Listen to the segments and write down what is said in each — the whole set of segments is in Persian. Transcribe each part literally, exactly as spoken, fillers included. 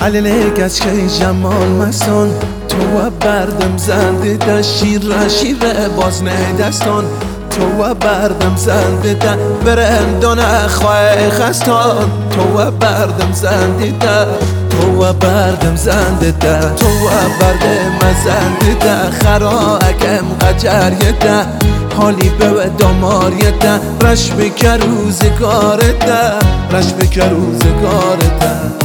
حللگش که جمال مسان تو و بردم زنده ده شیر شیر باز نه دستان تو و بردم زنده ده برندان اخواه خستان تو و بردم زنده ده تو و بردم زنده ده تو و بردم زنده ده خراکم قجر ده حالی به دامار ده رش بکر روزگار ده رش بکر روزگار ده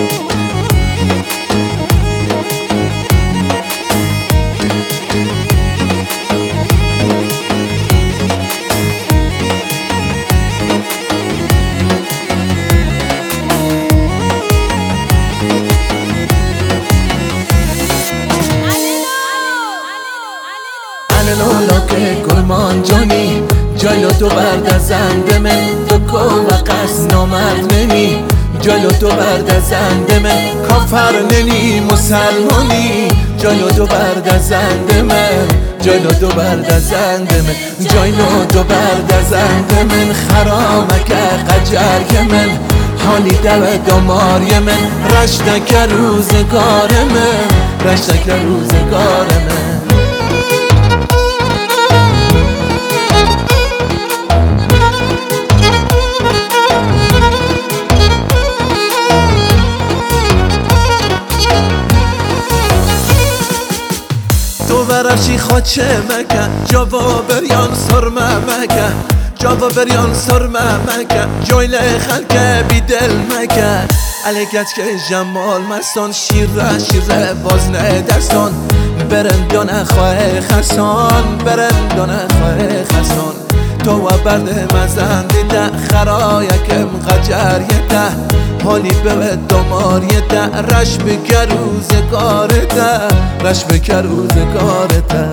لالا که گلمان جانی جلو تو برد زنده من تو کو و قصد نامرد نمی جلو تو برد زنده من کافر نمی مسلمانی جلو تو برد زنده من جلو تو برد زنده من جلو تو برد زنده من خرامک قجر من حالی دو دماری من رشتک روزگار من رشتک روزگار من تو برفشی خوچه مکن جوا بریان سرمه مکن جوا بریان سرمه مکن جویل خلک بی دل مکن علیکت که جمال مستان شیر شیر باز نه دستان برندان خواه خستان برندان خواه خستان تو و برد مزن دیده خرایکم قجر ده حالی به دمار ده رش بکر روزگار ده رش بکر روزگار ده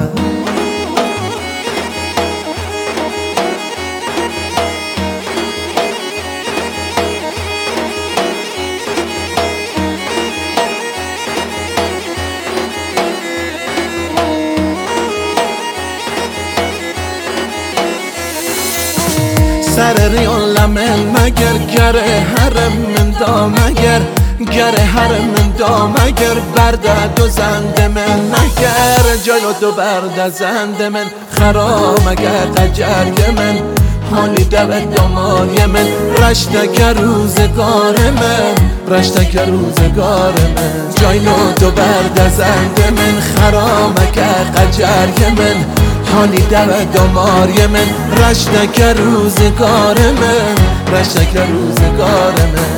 سر ریان لمن مگر گره حرم من دامگر گره حرم من دامگر برده دو زنده من نگر جلو دو برده زنده من خرامگر قجر من حالی دو دماری من رشتک روزگار من رشتک روزگار من جلو دو برده زنده من خرامگر قجر من حالی دو دماری من رشتک روزگار من رشتک روزگار من